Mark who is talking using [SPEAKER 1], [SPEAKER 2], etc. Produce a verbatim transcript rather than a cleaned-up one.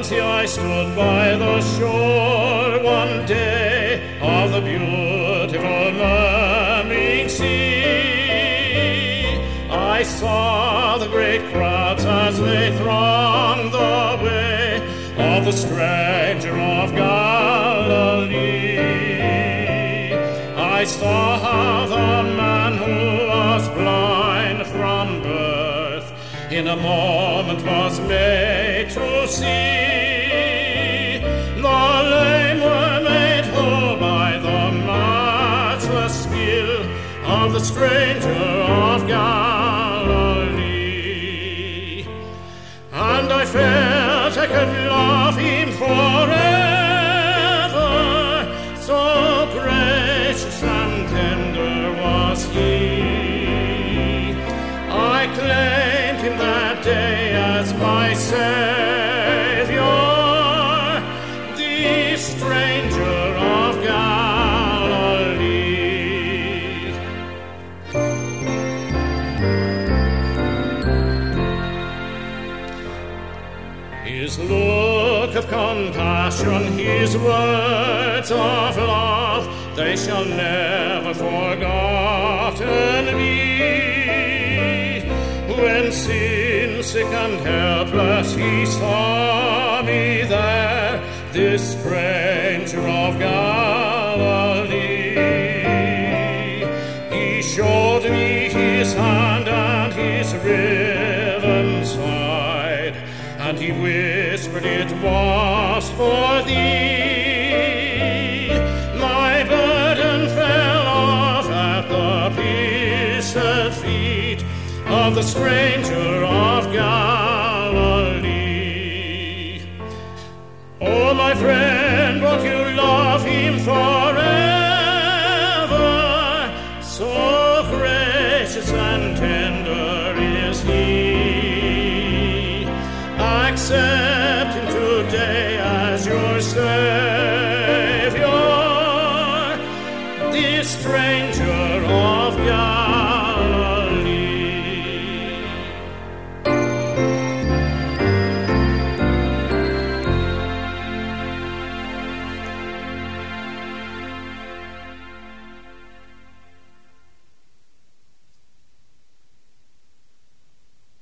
[SPEAKER 1] See, I stood by the shore one day of the beautiful murmuring sea. I saw the great crowds as they thronged the way of the stranger of Galilee. I saw the man who was blind from birth in a moment was made to see. The lame were made whole by the matchless skill of the stranger of Galilee. And I felt I could love him forever, so gracious and tender was he. I claimed him that day as my Savior, the stranger of Galilee. His look of compassion, his words of love, they shall never forgotten be. When sin sick and helpless he saw me there, this stranger of Galilee, he showed me his hand and his riven side, and he whispered it was for thee. My burden fell off at the blessed feet of the stranger of Galilee. Oh, my friend, won't you love him forever? So gracious and tender is he. Accept him today as your Savior, the stranger of Galilee.